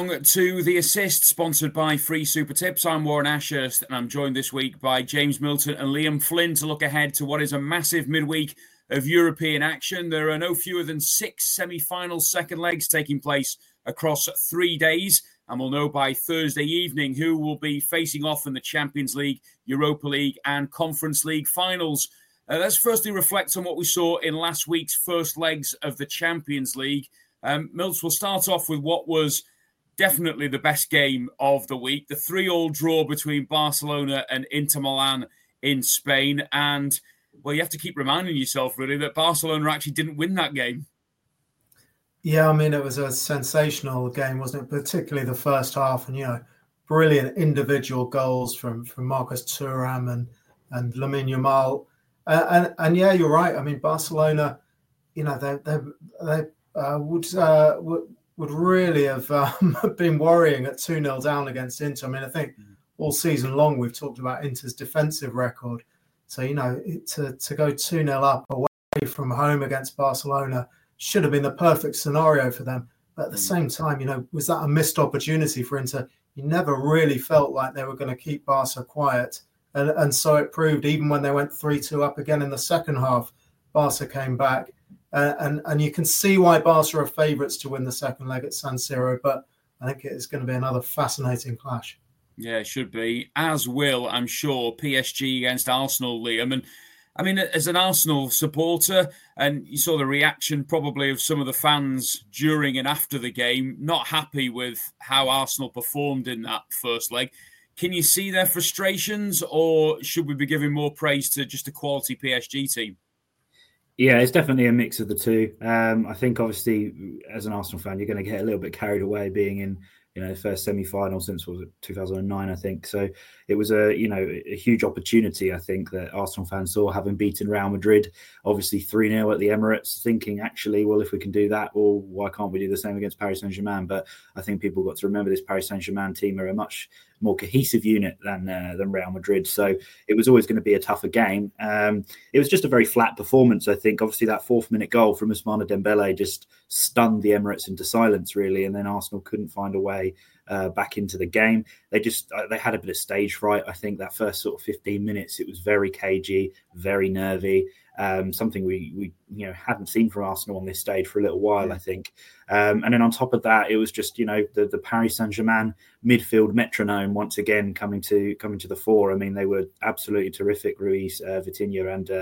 along to The Assist, sponsored by Free Super Tips. I'm Warren Ashurst, and I'm joined this week by James Milton and Liam Flynn to look ahead to what is a massive midweek of European action. There are no fewer than 6 semi-final second legs taking place across 3 days, and we'll know by Thursday evening who will be facing off in the Champions League, Europa League and Conference League finals. Let's firstly reflect on what we saw in last week's first legs of the Champions League. Mills, will start off with what was definitely the best game of the week, the 3-3 draw between Barcelona and Inter Milan in Spain. And, well, you have to keep reminding yourself, really, that Barcelona actually didn't win that game. Yeah, I mean, it was a sensational game, wasn't it? Particularly the first half, and, brilliant individual goals from Marcus Thuram and Lamine Yamal. And yeah, you're right. I mean, Barcelona, they would really have been worrying at 2-0 down against Inter. I mean, I think all season long we've talked about Inter's defensive record. So, to go 2-0 up away from home against Barcelona should have been the perfect scenario for them. But at the same time, was that a missed opportunity for Inter? You never really felt like they were going to keep Barca quiet. And so it proved, even when they went 3-2 up again in the second half, Barca came back. And you can see why Barca are favourites to win the second leg at San Siro, but I think it's going to be another fascinating clash. Yeah, it should be. As will, I'm sure, PSG against Arsenal, Liam. And I mean, as an Arsenal supporter, and you saw the reaction probably of some of the fans during and after the game, not happy with how Arsenal performed in that first leg. Can you see their frustrations, or should we be giving more praise to just a quality PSG team? Yeah, it's definitely a mix of the two. I think, obviously, as an Arsenal fan, you're going to get a little bit carried away being in, the first semi-final since, 2009, I think. So it was a huge opportunity, I think, that Arsenal fans saw, having beaten Real Madrid, obviously 3-0 at the Emirates, thinking, actually, well, if we can do that, well, why can't we do the same against Paris Saint-Germain? But I think people got to remember this Paris Saint-Germain team are a much more cohesive unit than Real Madrid. So it was always going to be a tougher game. It was just a very flat performance, I think. Obviously, that 4th-minute goal from Ousmane Dembele just stunned the Emirates into silence, really, and then Arsenal couldn't find a way back into the game. They had a bit of stage fright. I think that first sort of 15 minutes, it was very cagey, very nervy. Something we hadn't seen from Arsenal on this stage for a little while, I think. And then on top of that, it was just the Paris Saint-Germain midfield metronome once again coming to the fore. I mean, they were absolutely terrific. Ruiz, Vitinha, and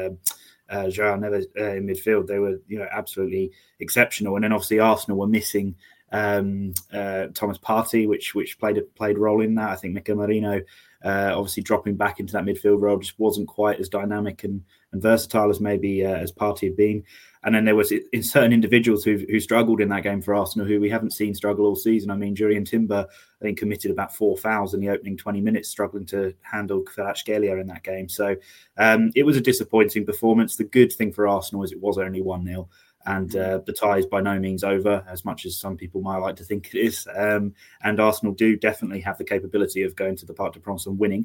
João Neves in midfield. They were absolutely exceptional. And then obviously Arsenal were missing Thomas Partey, which played a role in that. I think Mikel Merino obviously dropping back into that midfield role just wasn't quite as dynamic and versatile as maybe as Partey had been. And then there was in certain individuals who struggled in that game for Arsenal, who we haven't seen struggle all season. I mean, Jurrien Timber, I think, committed about 4 fouls in the opening 20 minutes, struggling to handle Kvaratskhelia in that game. So it was a disappointing performance. The good thing for Arsenal is it was only 1-0. And the tie is by no means over, as much as some people might like to think it is. And Arsenal do definitely have the capability of going to the Parc des Princes and winning.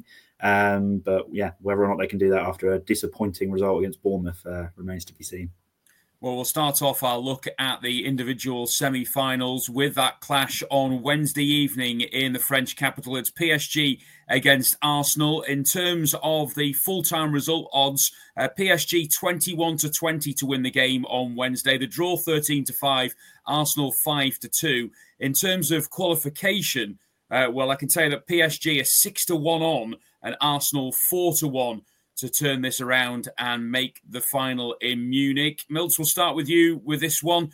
But yeah, whether or not they can do that after a disappointing result against Bournemouth remains to be seen. Well, we'll start off our look at the individual semi-finals with that clash on Wednesday evening in the French capital. It's PSG against Arsenal. In terms of the full-time result odds, PSG 21-20 to win the game on Wednesday. The draw 13-5, Arsenal 5-2. In terms of qualification, well, I can tell you that PSG is 6-1 on and Arsenal 4-1 to turn this around and make the final in Munich. Milts, we'll start with you with this one.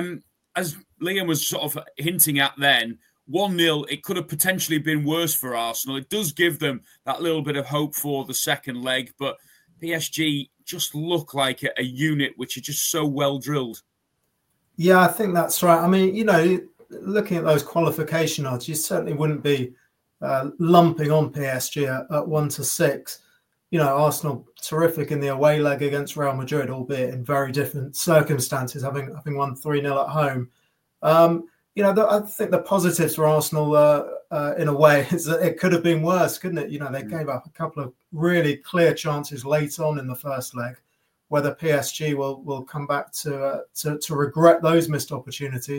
As Liam was sort of hinting at then, 1-0, it could have potentially been worse for Arsenal. It does give them that little bit of hope for the second leg, but PSG just look like a unit which are just so well drilled. Yeah, I think that's right. I mean, looking at those qualification odds, you certainly wouldn't be lumping on PSG at 1-6. Arsenal terrific in the away leg against Real Madrid, albeit in very different circumstances, having won 3-0 at home. I think the positives for Arsenal, in a way, is that it could have been worse, couldn't it? They gave up a couple of really clear chances late on in the first leg. Whether PSG will come back to regret those missed opportunities,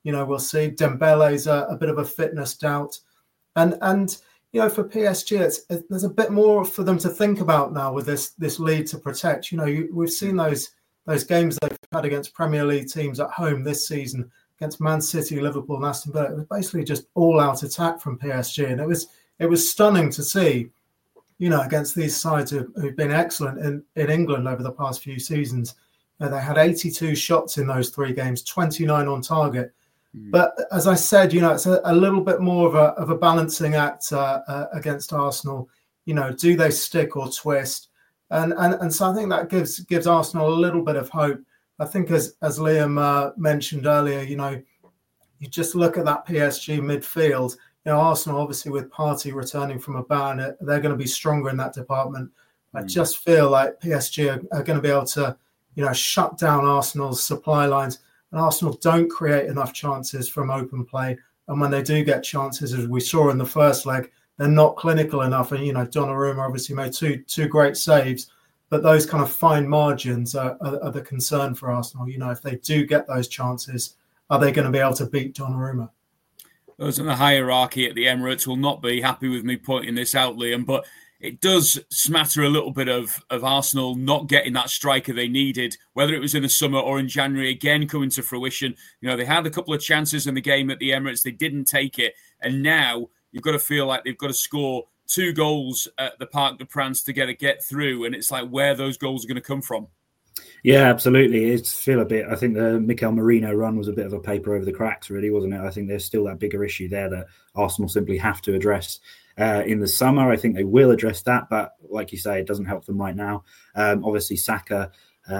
We'll see. Dembele's a bit of a fitness doubt. And for PSG, there's a bit more for them to think about now with this lead to protect. We've seen those games they've had against Premier League teams at home this season, against Man City, Liverpool, and Aston Villa. It was basically just all-out attack from PSG, and it was stunning to see. Against these sides who've been excellent in England over the past few seasons. They had 82 shots in those 3 games, 29 on target. But as I said, it's a little bit more of a balancing act against Arsenal. Do they stick or twist? And so I think that gives Arsenal a little bit of hope. I think as Liam mentioned earlier, you just look at that PSG midfield. Arsenal, obviously, with Partey returning from a ban, they're going to be stronger in that department. I just feel like PSG are going to be able to, shut down Arsenal's supply lines. And Arsenal don't create enough chances from open play. And when they do get chances, as we saw in the first leg, they're not clinical enough. And, Donnarumma obviously made two great saves. But those kind of fine margins are the concern for Arsenal. If they do get those chances, are they going to be able to beat Donnarumma? Those in the hierarchy at the Emirates will not be happy with me pointing this out, Liam, but it does smatter a little bit of Arsenal not getting that striker they needed, whether it was in the summer or in January, again coming to fruition. They had a couple of chances in the game at the Emirates. They didn't take it. And now you've got to feel like they've got to score 2 goals at the Parc des Princes to get through. And it's like where those goals are going to come from. Yeah, absolutely. I think the Mikel Merino run was a bit of a paper over the cracks, really, wasn't it? I think there's still that bigger issue there that Arsenal simply have to address in the summer. I think they will address that, but like you say, it doesn't help them right now. Obviously, Saka,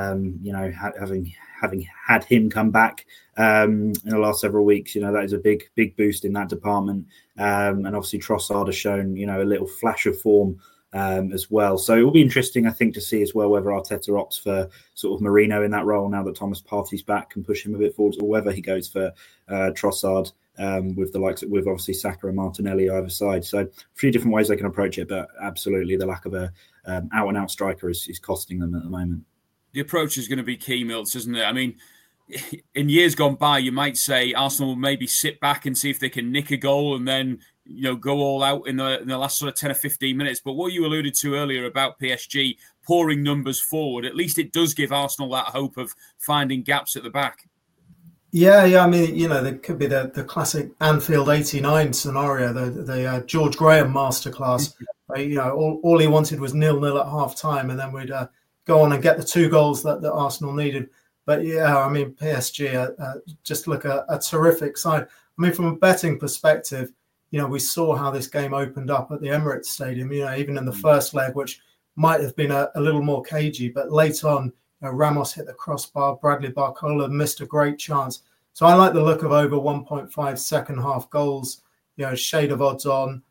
having had him come back in the last several weeks, that is a big boost in that department. And obviously, Trossard has shown, a little flash of form as well. So it will be interesting, I think, to see as well whether Arteta opts for sort of Merino in that role now that Thomas Partey's back and push him a bit forward, or whether he goes for Trossard with obviously Saka and Martinelli either side. So a few different ways they can approach it, but absolutely the lack of a out-and-out striker is costing them at the moment. The approach is going to be key, Milts, isn't it? I mean, in years gone by, you might say Arsenal will maybe sit back and see if they can nick a goal and then go all out in the last sort of 10 or 15 minutes. But what you alluded to earlier about PSG pouring numbers forward, at least it does give Arsenal that hope of finding gaps at the back. Yeah. I mean, there could be the classic Anfield '89 scenario, the George Graham masterclass. All he wanted was 0-0 at half time, and then we'd go on and get the 2 goals that Arsenal needed. But yeah, I mean, PSG just look a terrific side. I mean, from a betting perspective, we saw how this game opened up at the Emirates Stadium, even in the first leg, which might have been a little more cagey. But late on, Ramos hit the crossbar. Bradley Barcola missed a great chance. So I like the look of over 1.5 second half goals, shade of odds on.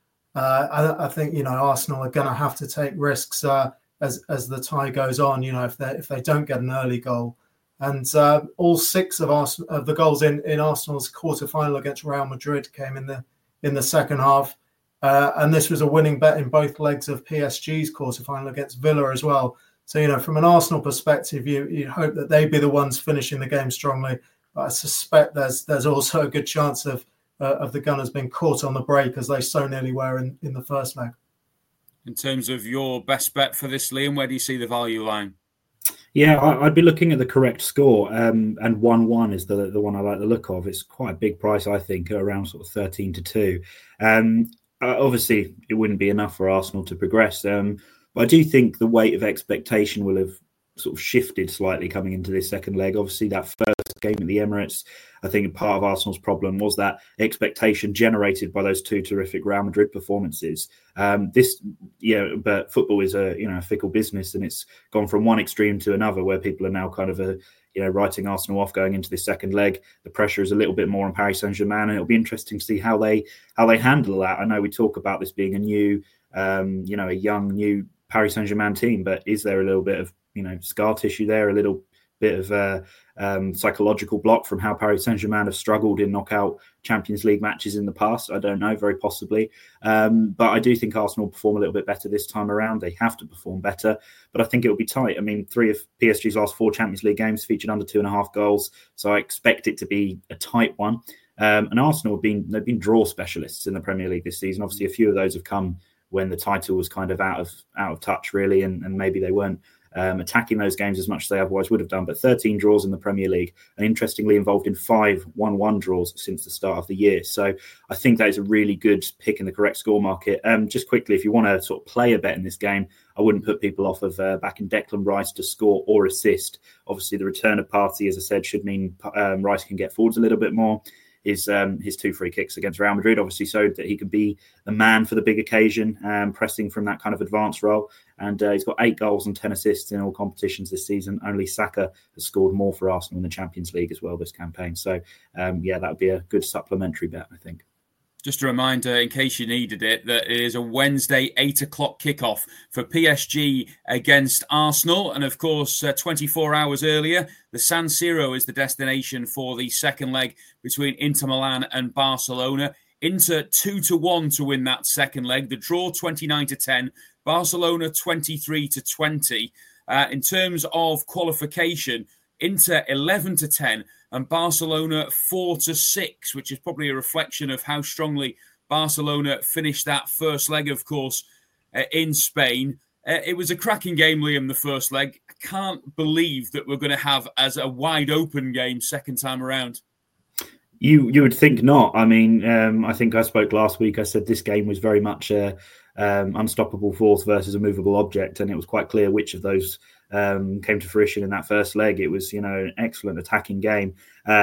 I think, Arsenal are going to have to take risks as the tie goes on, if they don't get an early goal. And all 6 of the goals in Arsenal's quarter-final against Real Madrid came in the second half. And this was a winning bet in both legs of PSG's quarter-final against Villa as well. So, from an Arsenal perspective, you hope that they'd be the ones finishing the game strongly. But I suspect there's also a good chance of the Gunners being caught on the break, as they so nearly were in the first leg. In terms of your best bet for this, Liam, where do you see the value line? Yeah, I'd be looking at the correct score, and 1-1 is the one I like the look of. It's quite a big price, I think, around sort of 13-2. Obviously, it wouldn't be enough for Arsenal to progress, but I do think the weight of expectation will have sort of shifted slightly coming into this second leg. Obviously, that first game at the Emirates, I think part of Arsenal's problem was that expectation generated by those 2 terrific Real Madrid performances. But football is a fickle business, and it's gone from one extreme to another, where people are now kind of writing Arsenal off going into this second leg. The pressure is a little bit more on Paris Saint-Germain, and it'll be interesting to see how they handle that. I know we talk about this being a new, a young new Paris Saint-Germain team, but is there a little bit of scar tissue there, a little bit of psychological block from how Paris Saint-Germain have struggled in knockout Champions League matches in the past. I don't know, very possibly. But I do think Arsenal will perform a little bit better this time around. They have to perform better, but I think it will be tight. I mean, 3 of PSG's last 4 Champions League games featured under 2.5 goals, so I expect it to be a tight one. And Arsenal they've been draw specialists in the Premier League this season. Obviously, a few of those have come when the title was kind of out of touch, really, and maybe they weren't attacking those games as much as they otherwise would have done. But 13 draws in the Premier League, and interestingly involved in 5 1-1 draws since the start of the year. So I think that is a really good pick in the correct score market. Just quickly, if you want to sort of play a bet in this game, I wouldn't put people off of backing Declan Rice to score or assist. Obviously, the return of Partey, as I said, should mean Rice can get forwards a little bit more. His 2 free kicks against Real Madrid obviously showed that he could be the man for the big occasion, pressing from that kind of advanced role. And he's got 8 goals and 10 assists in all competitions this season. Only Saka has scored more for Arsenal in the Champions League as well this campaign. So, that would be a good supplementary bet, I think. Just a reminder, in case you needed it, that it is a Wednesday 8 o'clock kickoff for PSG against Arsenal. And of course, 24 hours earlier, the San Siro is the destination for the second leg between Inter Milan and Barcelona. Inter 2-1 to win that second leg. The draw 29-10, Barcelona 23-20. In terms of qualification, Inter 11-10 and Barcelona 4-6, which is probably a reflection of how strongly Barcelona finished that first leg, of course, in Spain. It was a cracking game, Liam, the first leg. I can't believe that we're going to have as a wide open game second time around. You would think not. I mean, I think I spoke last week. I said this game was very much a unstoppable force versus a movable object, and it was quite clear which of those came to fruition in that first leg. It was, an excellent attacking game.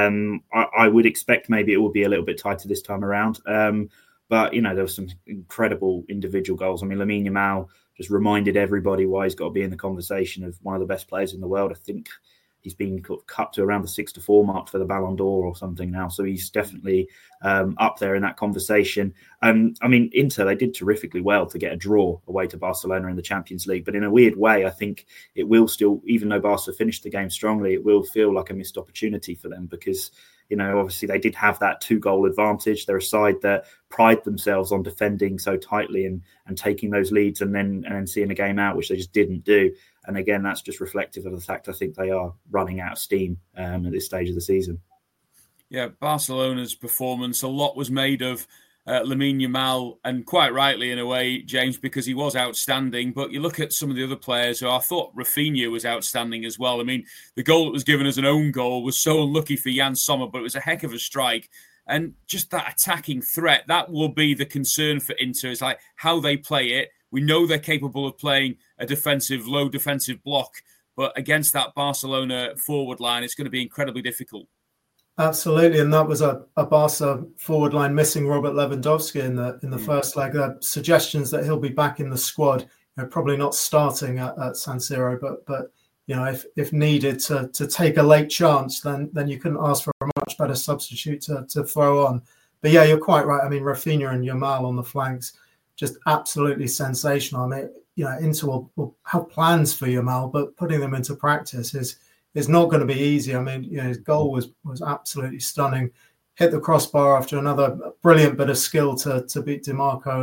I would expect maybe it will be a little bit tighter this time around. But, there were some incredible individual goals. I mean, Lamine Yamal just reminded everybody why he's got to be in the conversation of one of the best players in the world. I think he's been cut to around the 6-4 mark for the Ballon d'Or or something now. So he's definitely up there in that conversation. I mean, Inter, they did terrifically well to get a draw away to Barcelona in the Champions League. But in a weird way, I think it will still, even though Barca finished the game strongly, it will feel like a missed opportunity for them because, obviously they did have that 2-goal advantage. They're a side that pride themselves on defending so tightly and taking those leads and then seeing a game out, which they just didn't do. And again, that's just reflective of the fact I think they are running out of steam at this stage of the season. Yeah, Barcelona's performance, a lot was made of Lamine Yamal, and quite rightly in a way, James, because he was outstanding. But you look at some of the other players who I thought Rafinha was outstanding as well. I mean, the goal that was given as an own goal was so unlucky for Jan Sommer, but it was a heck of a strike. And just that attacking threat, that will be the concern for Inter, is like how they play it. We know they're capable of playing a low defensive block, but against that Barcelona forward line, it's going to be incredibly difficult. Absolutely, and that was a Barca forward line missing Robert Lewandowski in the first leg. Suggestions that he'll be back in the squad, probably not starting at San Siro, but if needed to take a late chance, then you couldn't ask for a much better substitute to throw on. But yeah, you're quite right. I mean, Rafinha and Yamal on the flanks, just absolutely sensational. I mean, Inter will have plans for Yamal, but putting them into practice is not going to be easy. I mean, his goal was absolutely stunning. Hit the crossbar after another brilliant bit of skill to beat DiMarco.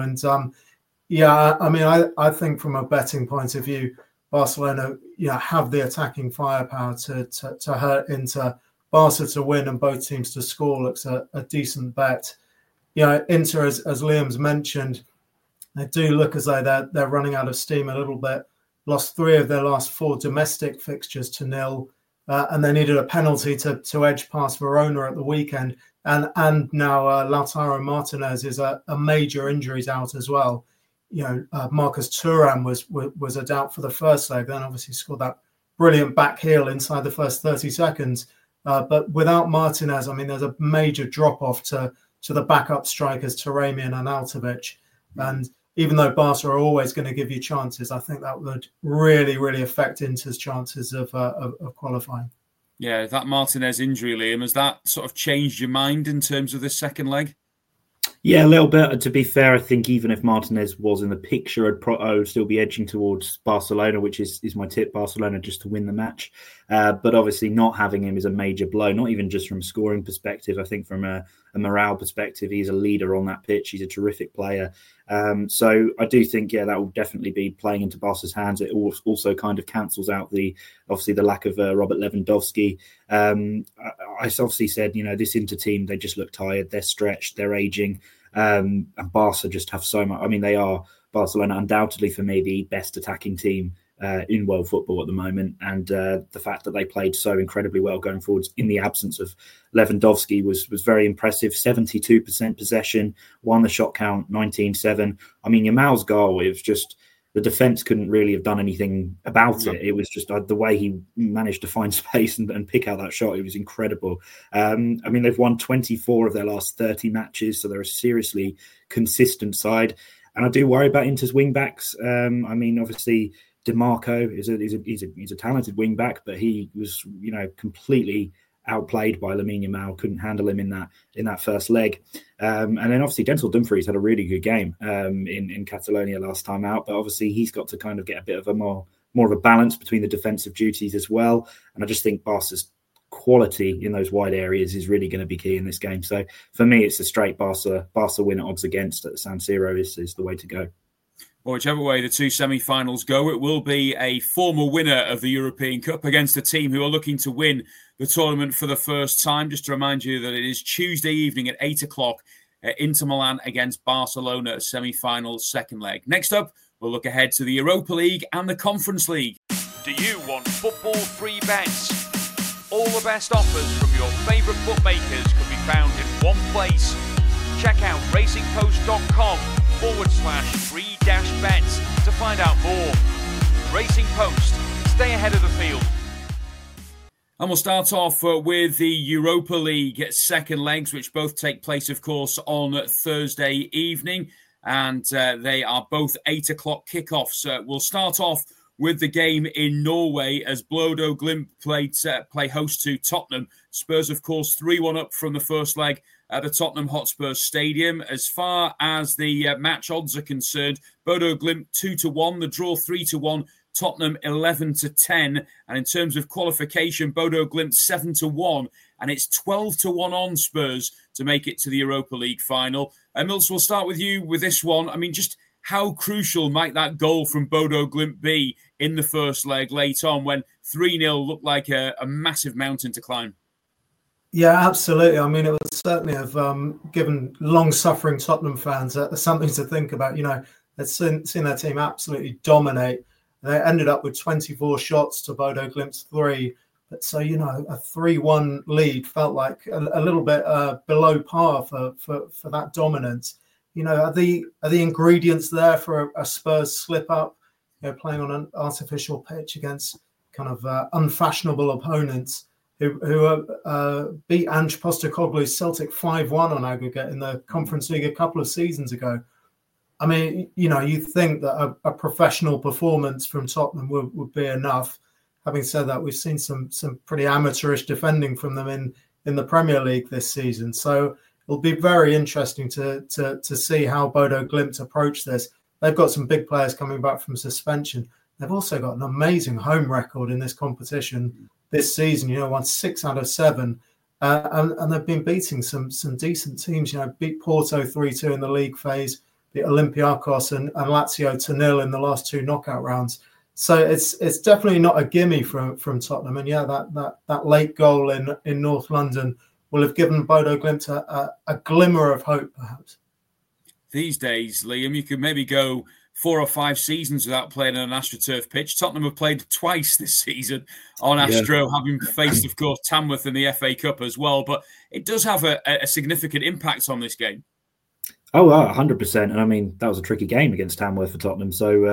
And I think from a betting point of view, Barcelona, have the attacking firepower to hurt Inter. Barca to win and both teams to score looks a decent bet. Inter, as Liam's mentioned, they do look as though they're running out of steam a little bit. Lost 3 of their last 4 domestic fixtures to 0. And they needed a penalty to edge past Verona at the weekend. And now Lautaro Martinez is a major injuries out as well. Marcus Thuram was a doubt for the first leg, then obviously scored that brilliant back heel inside the first 30 seconds. But without Martinez, I mean, there's a major drop-off to the backup strikers, Taremi and Arnautovic. And even though Barca are always going to give you chances, I think that would really, really affect Inter's chances of qualifying. Yeah, that Martinez injury, Liam, has that sort of changed your mind in terms of this second leg? Yeah, a little bit. To be fair, I think even if Martinez was in the picture, I would still be edging towards Barcelona, which is my tip, Barcelona just to win the match. But obviously not having him is a major blow, not even just from a scoring perspective. I think from a morale perspective, he's a leader on that pitch. He's a terrific player. So I do think, that will definitely be playing into Barca's hands. It also kind of cancels out the lack of Robert Lewandowski. I obviously said, this Inter team, they just look tired. They're stretched. They're aging. And Barca just have so much. I mean, they are, Barcelona, undoubtedly for me, the best attacking team in world football at the moment. And the fact that they played so incredibly well going forwards in the absence of Lewandowski was very impressive. 72% possession, won the shot count, 19-7. I mean, Yamal's goal, it was just, the defence couldn't really have done anything about it. It was just the way he managed to find space and pick out that shot. It was incredible. I mean, they've won 24 of their last 30 matches, so they're a seriously consistent side. And I do worry about Inter's wing-backs. I mean, obviously, DiMarco is a talented wing-back, but he was, completely outplayed by Lamine Yamal, couldn't handle him in that first leg. And then obviously Denzel Dumfries had a really good game in Catalonia last time out, but obviously he's got to kind of get a bit of a more of a balance between the defensive duties as well. And I just think Barca's quality in those wide areas is really going to be key in this game. So for me, it's a straight Barca win at odds against at San Siro is the way to go. Well, whichever way the two semi-finals go, it will be a former winner of the European Cup against a team who are looking to win the tournament for the first time. Just to remind you that it is Tuesday evening at 8 o'clock, Inter Milan against Barcelona, semi-final second leg. Next up, we'll look ahead to the Europa League and the Conference League. Do you want football free bets? All the best offers from your favourite bookmakers can be found in one place. Check out racingpost.com/free-bets to find out more. Racing Post, stay ahead of the field. And we'll start off with the Europa League second legs, which both take place, of course, on Thursday evening. And they are both 8 o'clock kickoffs. We'll start off with the game in Norway as Bodo Glimt play host to Tottenham. Spurs, of course, 3-1 up from the first leg at the Tottenham Hotspur Stadium. As far as the match odds are concerned, Bodo Glimt 2-1, the draw 3-1, Tottenham 11-10. And in terms of qualification, Bodo Glimt 7-1, and it's 12-1 on Spurs to make it to the Europa League final. Mills, we'll start with you with this one. I mean, just how crucial might that goal from Bodo Glimt be in the first leg late on when 3-0 looked like a massive mountain to climb? Yeah, absolutely. I mean, it would certainly have given long-suffering Tottenham fans something to think about. They've seen their team absolutely dominate. They ended up with 24 shots to Bodo Glimt's 3. But so, a 3-1 lead felt like a little bit below par for that dominance. Are the ingredients there for a Spurs slip-up, playing on an artificial pitch against kind of unfashionable opponents who beat Ange Postecoglou's Celtic 5-1 on aggregate in the Conference League a couple of seasons ago. I mean, you think that a professional performance from Tottenham would be enough. Having said that, we've seen some pretty amateurish defending from them in the Premier League this season. So it'll be very interesting to see how Bodo Glimt approach this. They've got some big players coming back from suspension. They've also got an amazing home record in this competition this season. Won 6 out of 7. And they've been beating some decent teams. Beat Porto 3-2 in the league phase, beat Olympiacos and Lazio 2-0 in the last 2 knockout rounds. So it's definitely not a gimme from Tottenham. And that late goal in North London will have given Bodo Glimt a glimmer of hope, perhaps. These days, Liam, you could maybe go 4 or 5 seasons without playing on an AstroTurf pitch. Tottenham have played twice this season on Astro, having faced, of course, Tamworth in the FA Cup as well. But it does have a significant impact on this game. Oh, 100%. And I mean, that was a tricky game against Tamworth for Tottenham. So,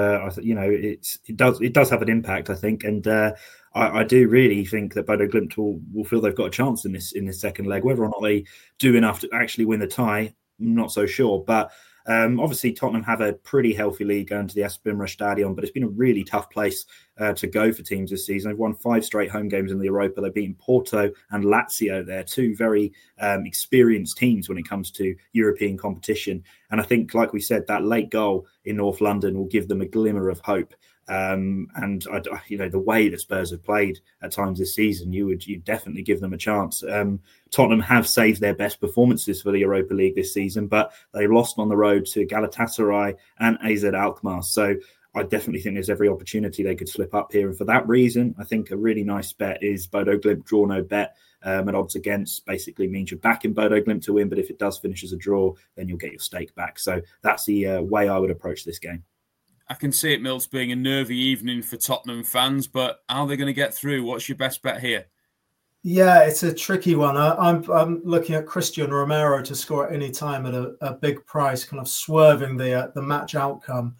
it does have an impact, I think. And I do really think that Bodo Glimt will feel they've got a chance in this second leg. Whether or not they do enough to actually win the tie, I'm not so sure. But Obviously, Tottenham have a pretty healthy lead going to the Esplanade Stadion, but it's been a really tough place to go for teams this season. They've won 5 straight home games in the Europa. They've beaten Porto and Lazio. They're 2 very experienced teams when it comes to European competition. And I think, like we said, that late goal in North London will give them a glimmer of hope. And the way that Spurs have played at times this season, you'd definitely give them a chance. Tottenham have saved their best performances for the Europa League this season, but they lost on the road to Galatasaray and AZ Alkmaar. So I definitely think there's every opportunity they could slip up here. And for that reason, I think a really nice bet is Bodo Glimt draw no bet at odds against. Basically means you're backing Bodo Glimt to win, but if it does finish as a draw, then you'll get your stake back. So that's the way I would approach this game. I can see it, Mills, being a nervy evening for Tottenham fans, but how are they going to get through? What's your best bet here? Yeah, it's a tricky one. I'm looking at Christian Romero to score at any time at a big price, kind of swerving the match outcome.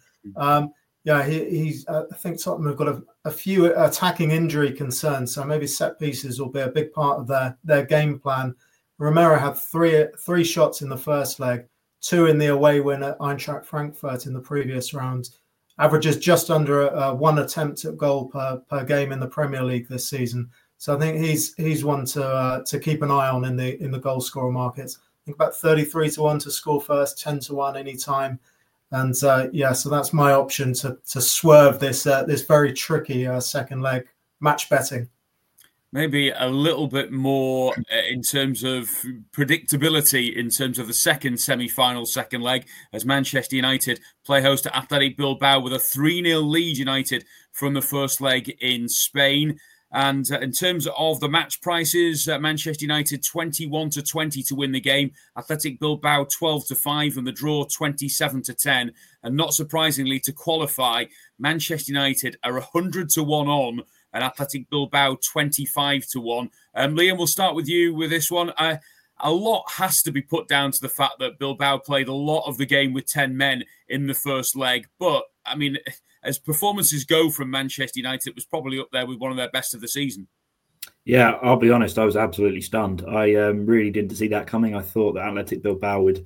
He's. I think Tottenham have got a few attacking injury concerns, so maybe set pieces will be a big part of their game plan. Romero had three shots in the first leg, 2 in the away win at Eintracht Frankfurt in the previous round. Averages just under 1 attempt at goal per game in the Premier League this season. So I think he's one to keep an eye on in the goal scorer markets. I think about 33-1 to score first, 10-1 any time, and so that's my option to swerve this very tricky second leg match betting. Maybe a little bit more in terms of predictability in terms of the second semi-final, second leg, as Manchester United play host to Athletic Bilbao with a 3-0 lead. United from the first leg in Spain. And in terms of the match prices, Manchester United 21-20 to win the game. Athletic Bilbao 12-5 and the draw 27-10. And not surprisingly, to qualify, Manchester United are 100-1 on and Athletic Bilbao 25-1. Liam, we'll start with you with this one. A lot has to be put down to the fact that Bilbao played a lot of the game with 10 men in the first leg. But, I mean, as performances go from Manchester United, it was probably up there with one of their best of the season. Yeah, I'll be honest, I was absolutely stunned. I really didn't see that coming. I thought that Athletic Bilbao would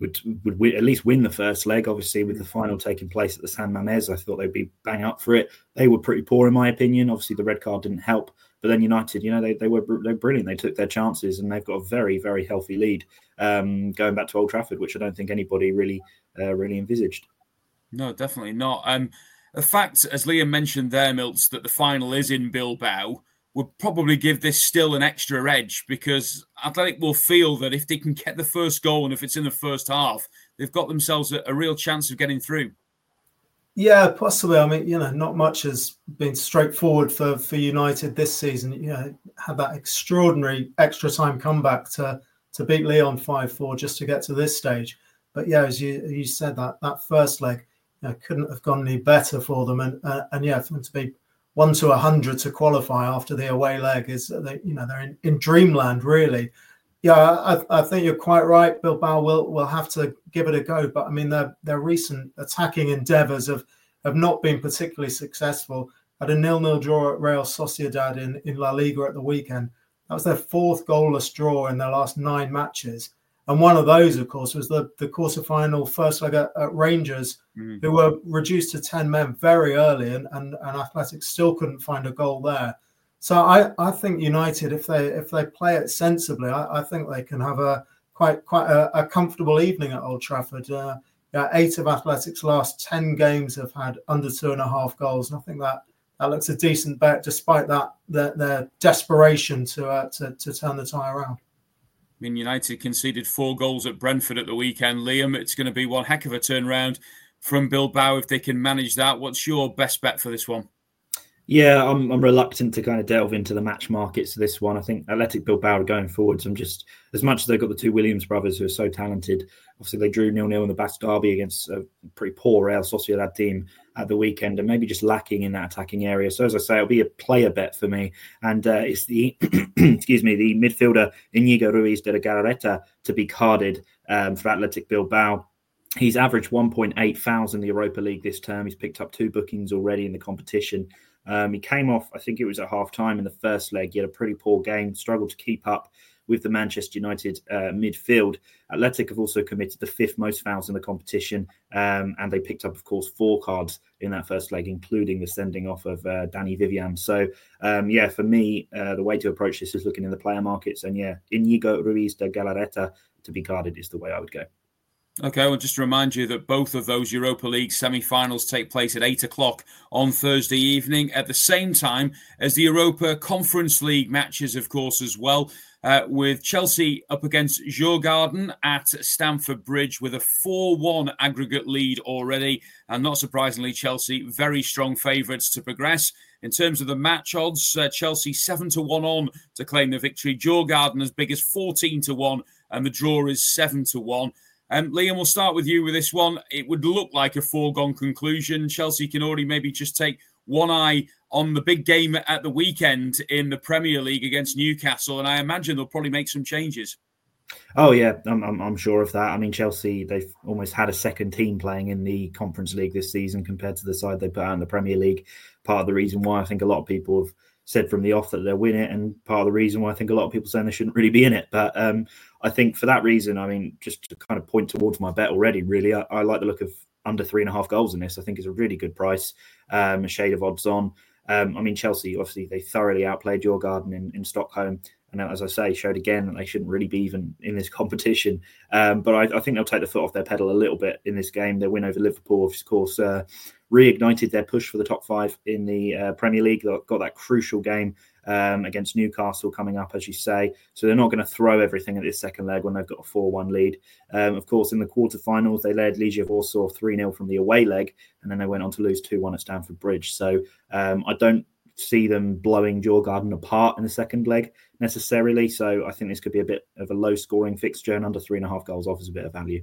at least win the first leg. Obviously, with the final taking place at the San Mamés, I thought they'd be bang up for it. They were pretty poor, in my opinion. Obviously, the red card didn't help. But then United, they were brilliant. They took their chances, and they've got a very, very healthy lead going back to Old Trafford, which I don't think anybody really envisaged. No, definitely not. The fact, as Liam mentioned there, Milts, that the final is in Bilbao would probably give this still an extra edge, because Athletic will feel that if they can get the first goal and if it's in the first half, they've got themselves a real chance of getting through. Yeah, possibly. I mean, not much has been straightforward for United this season. Had that extraordinary extra time comeback to beat Lyon 5-4 just to get to this stage. But yeah, as you said, that first leg couldn't have gone any better for them. And for them to be 1-100 to qualify after the away leg is, they're in dreamland, really. Yeah, I think you're quite right. Bilbao will have to give it a go, but I mean their recent attacking endeavours have not been particularly successful. Had a 0-0 draw at Real Sociedad in La Liga at the weekend. That was their 4th goalless draw in their last 9 matches, and one of those, of course, was the quarter-final first leg at Rangers, who were reduced to 10 men very early, and Athletic still couldn't find a goal there. So I think United, if they play it sensibly, I think they can have a quite a comfortable evening at Old Trafford. 8 of Athletic's last 10 games have had under 2.5 goals, and I think that looks a decent bet, despite their desperation to turn the tie around. I mean, United conceded 4 goals at Brentford at the weekend. Liam, it's going to be one heck of a turnaround from Bilbao if they can manage that. What's your best bet for this one? Yeah, I'm reluctant to kind of delve into the match markets for this one. I think Athletic Bilbao are going forwards. I'm just, as much as they've got the 2 Williams brothers who are so talented, obviously they drew 0-0 in the Basque Derby against a pretty poor Real Sociedad team at the weekend, and maybe just lacking in that attacking area. So as I say, it'll be a player bet for me. And it's the, the midfielder Inigo Ruiz de la Galarreta to be carded for Athletic Bilbao. He's averaged 1.8 fouls in the Europa League this term. He's picked up 2 bookings already in the competition. He came off, I think it was at half-time in the first leg. He had a pretty poor game, struggled to keep up with the Manchester United midfield. Athletic have also committed the 5th most fouls in the competition, and they picked up, of course, 4 cards in that first leg, including the sending off of Danny Vivian. So, for me, the way to approach this is looking in the player markets, and Inigo Ruiz de Galarreta to be guarded is the way I would go. Okay, well, just to remind you that both of those Europa League semi-finals take place at 8 o'clock on Thursday evening at the same time as the Europa Conference League matches, of course, as well, with Chelsea up against Djurgården at Stamford Bridge with a 4-1 aggregate lead already. And not surprisingly, Chelsea very strong favourites to progress. In terms of the match odds, Chelsea 7-1 on to claim the victory. Djurgården as big as 14-1, and the draw is 7-1. Liam, we'll start with you with this one. It would look like a foregone conclusion. Chelsea can already maybe just take one eye on the big game at the weekend in the Premier League against Newcastle, and I imagine they'll probably make some changes. Oh, yeah, I'm sure of that. I mean, Chelsea, they've almost had a second team playing in the Conference League this season compared to the side they put out in the Premier League. Part of the reason why I think a lot of people have said from the off that they'll win it, and part of the reason why I think a lot of people saying they shouldn't really be in it. But I think for that reason, I mean, just to kind of point towards my bet already, really, I like the look of under 3.5 goals in this. I think it's a really good price, a shade of odds on. I mean, Chelsea, obviously, they thoroughly outplayed Djurgården in Stockholm. And as I say, showed again that they shouldn't really be even in this competition. But I think they'll take the foot off their pedal a little bit in this game. Their win over Liverpool, of course, reignited their push for the top 5 in the Premier League. They've got that crucial game against Newcastle coming up, as you say. So they're not going to throw everything at this second leg when they've got a 4-1 lead. Of course, in the quarterfinals, they led Legia Warsaw 3-0 from the away leg, and then they went on to lose 2-1 at Stamford Bridge. So I don't see them blowing Djurgården apart in the second leg necessarily. So I think this could be a bit of a low-scoring fixture, and under 3.5 goals offers a bit of value.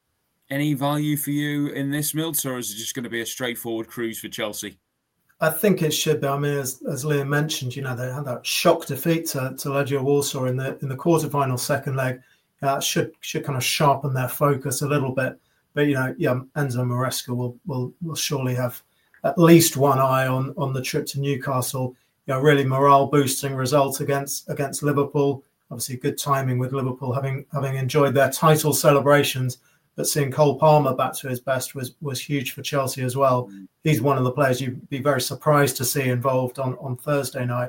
Any value for you in this, Milts, or is it just going to be a straightforward cruise for Chelsea? I think it should be. I mean, as Liam mentioned, they had that shock defeat to Legia Warsaw in the quarterfinal second leg. Should kind of sharpen their focus a little bit. But Enzo Maresca will surely have at least one eye on the trip to Newcastle. Really morale boosting result against Liverpool. Obviously, good timing with Liverpool having enjoyed their title celebrations. But seeing Cole Palmer back to his best was huge for Chelsea as well. He's one of the players you'd be very surprised to see involved on Thursday night.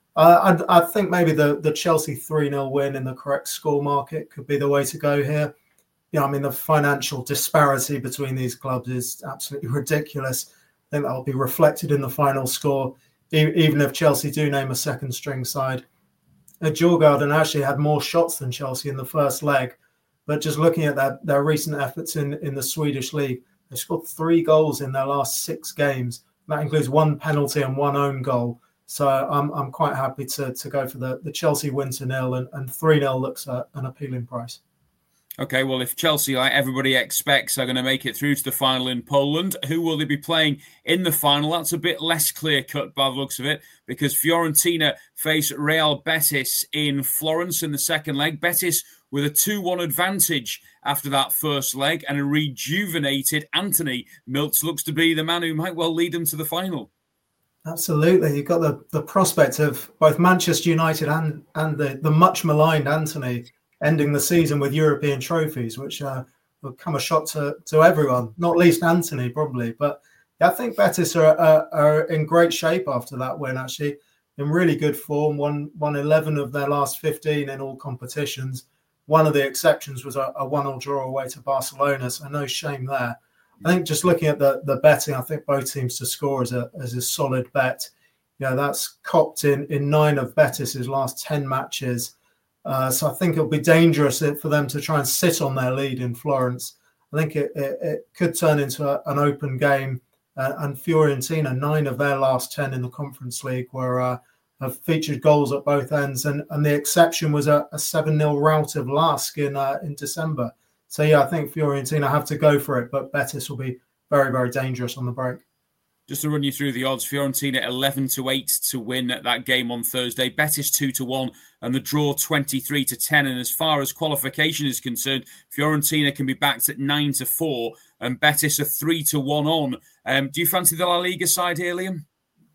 I think maybe the Chelsea 3-0 win in the correct score market could be the way to go here. I mean, the financial disparity between these clubs is absolutely ridiculous. I think that will be reflected in the final score, even if Chelsea do name a second string side. Djurgården actually had more shots than Chelsea in the first leg. But just looking at their recent efforts in the Swedish league, they've scored 3 goals in their last 6 games. That includes 1 penalty and 1 own goal. So I'm quite happy to go for the Chelsea win to 0, and 3-0 looks an appealing price. Okay, well, if Chelsea, like everybody expects, are going to make it through to the final in Poland, who will they be playing in the final? That's a bit less clear-cut by the looks of it, because Fiorentina face Real Betis in Florence in the second leg. Betis with a 2-1 advantage after that first leg, and a rejuvenated Anthony Milts looks to be the man who might well lead them to the final. Absolutely. You've got the prospect of both Manchester United and the much-maligned Anthony ending the season with European trophies, which will come a shock to everyone, not least Anthony probably. But I think Betis are in great shape after that win, actually, in really good form. Won 11 of their last 15 in all competitions. One of the exceptions was a 1-1 draw away to Barcelona, so no shame there. I think just looking at the betting, I think both teams to score is a solid bet. That's copped in 9 of Betis's last 10 matches. So I think it'll be dangerous for them to try and sit on their lead in Florence. I think it could turn into an open game. And Fiorentina, 9 of their last 10 in the Conference League have featured goals at both ends. And the exception was a 7-0 rout of Lask in December. So, I think Fiorentina have to go for it, but Betis will be very, very dangerous on the break. Just to run you through the odds, Fiorentina 11-8 to win that game on Thursday, Betis 2-1, and the draw 23-10. And as far as qualification is concerned, Fiorentina can be backed at 9-4, and Betis are 3-1 on. Do you fancy the La Liga side here, Liam?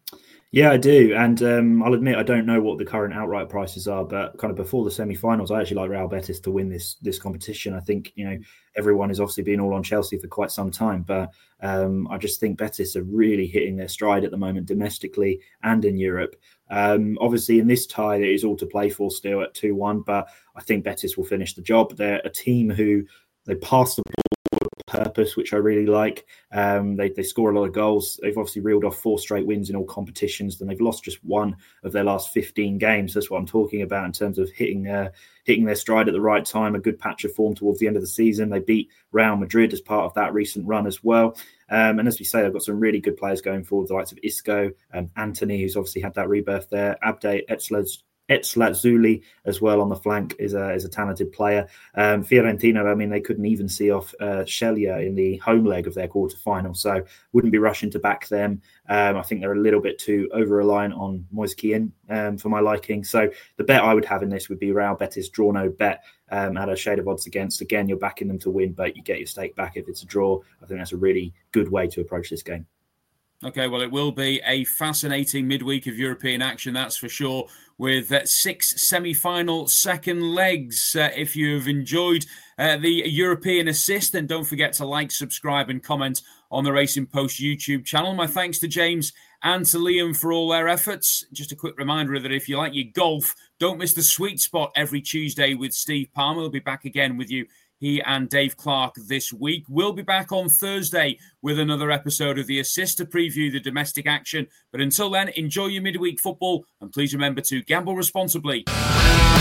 Yeah, I do. And I'll admit I don't know what the current outright prices are, but kind of before the semi-finals, I actually like Real Betis to win this competition. I think, everyone has obviously been all on Chelsea for quite some time, but I just think Betis are really hitting their stride at the moment, domestically and in Europe. Obviously, in this tie, it is all to play for still at 2-1, but I think Betis will finish the job. They're a team who they pass the ball purpose, which I really like. They score a lot of goals. They've obviously reeled off 4 straight wins in all competitions, and they've lost just 1 of their last 15 games. That's what I'm talking about in terms of hitting their stride at the right time, a good patch of form towards the end of the season. They beat Real Madrid as part of that recent run as well. And as we say, they've got some really good players going forward, the likes of Isco, Anthony, who's obviously had that rebirth there, Abde Etzlazuli as well on the flank is a talented player. Fiorentina, I mean, they couldn't even see off Shelia in the home leg of their quarterfinal, so wouldn't be rushing to back them. I think they're a little bit too over-reliant on Moise Kean for my liking. So the bet I would have in this would be Real Betis draw no bet at a shade of odds against. Again, you're backing them to win, but you get your stake back if it's a draw. I think that's a really good way to approach this game. Okay, well, it will be a fascinating midweek of European action, that's for sure, with 6 semi-final second legs. If you've enjoyed the European Assist, then don't forget to like, subscribe and comment on the Racing Post YouTube channel. My thanks to James and to Liam for all their efforts. Just a quick reminder that if you like your golf, don't miss the Sweet Spot every Tuesday with Steve Palmer. We'll be back again with you. He and Dave Clark this week. We'll be back on Thursday with another episode of The Assist to preview the domestic action. But until then, enjoy your midweek football and please remember to gamble responsibly.